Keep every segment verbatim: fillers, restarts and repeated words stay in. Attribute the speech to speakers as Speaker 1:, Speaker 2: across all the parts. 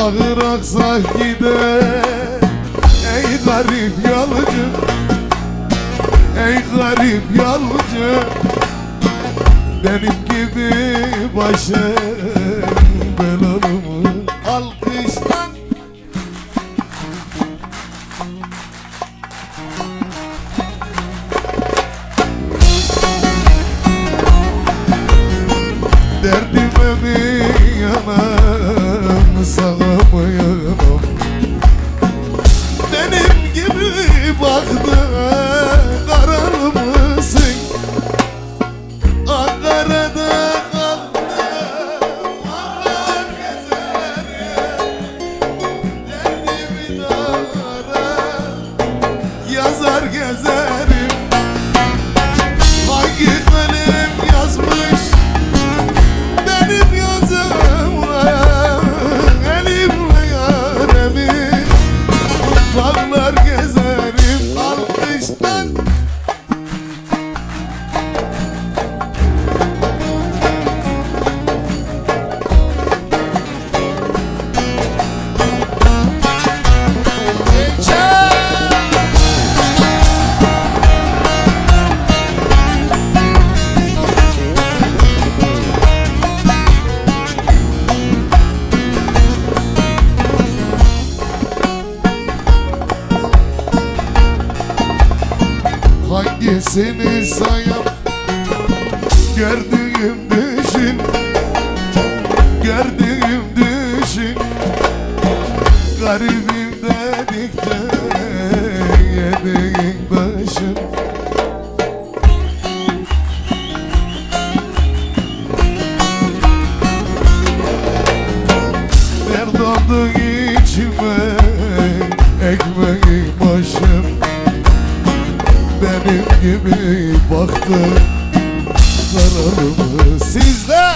Speaker 1: Ağır aksak gider ey garip yolcu, ey garip yolcu, benim gibi başım belalı mı? Alkışlan. Derdime mi yanam, sana mı yanam? Benim gibi baktı karar mısın? Ankara'da kaldım, ağlar gezerim, derdimi dağlara yazar gezerim. Hangi kalem yazmış benim yazımla, elimle yaremi bağlar gezerim. Alkışlar. Hangisini sayam, gördüğüm düşün, gördüğüm düşün. Garibim dedikçe yediğin başın. Dert oldu içime ekmeğin başım. Benim gibi baktı zararımı sizde.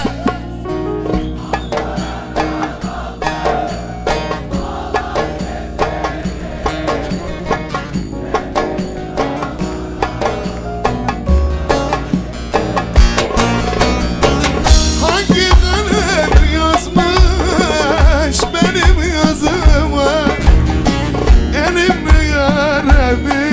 Speaker 1: Hangi kalem yazmış benim yazıma, elimle yaremi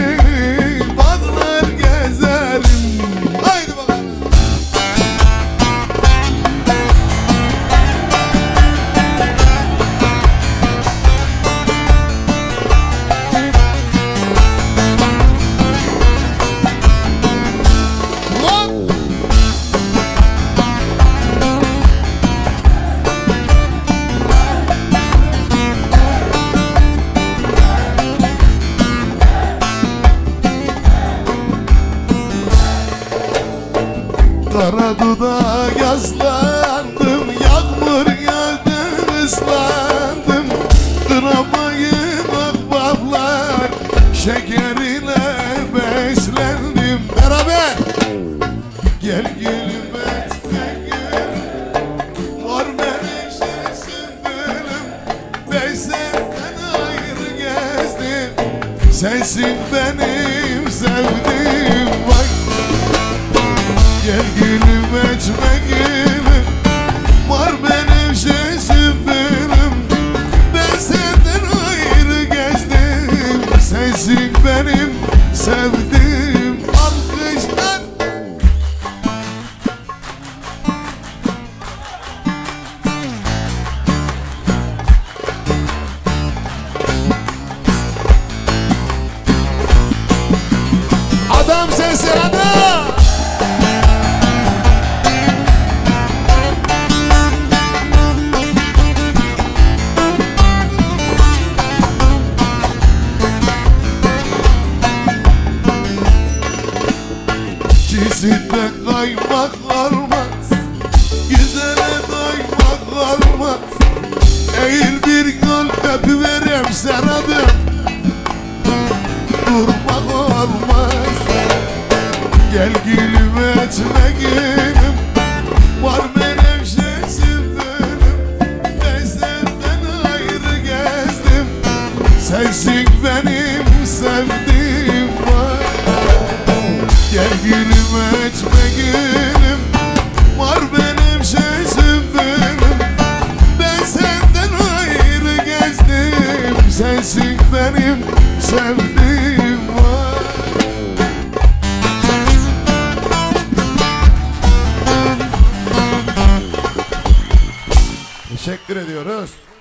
Speaker 1: kara dudağa yaslandım, yağmur yağdı ıslandım. Kıramayın ahbaplar, şeker ile beslendim. Beraber gel gülüm etme gülüm, var menişesin gülüm. Ben senden ayrı gezdim, sensin benim sevdiğim. Vay gel gülüm etme gülüm, var benim sesim benim. Ben senden ayrı gezdim, sensin benim sevdiğim. Alkışlar. Adam sesi adam. Çizimde kaymak olmaz, güzele doymak olmaz. Eğil bir gol öpüverem seradım, durmak olmaz. Gel gülüm etme gülüm, var benim sesim benim. Ben senden ayrı gezdim, sensin benim sevdiğim. Var gel gülüm etme gülüm, var benim sesim benim. Ben senden ayrı gezdim, benim sevdiğim var. Teşekkür ediyoruz.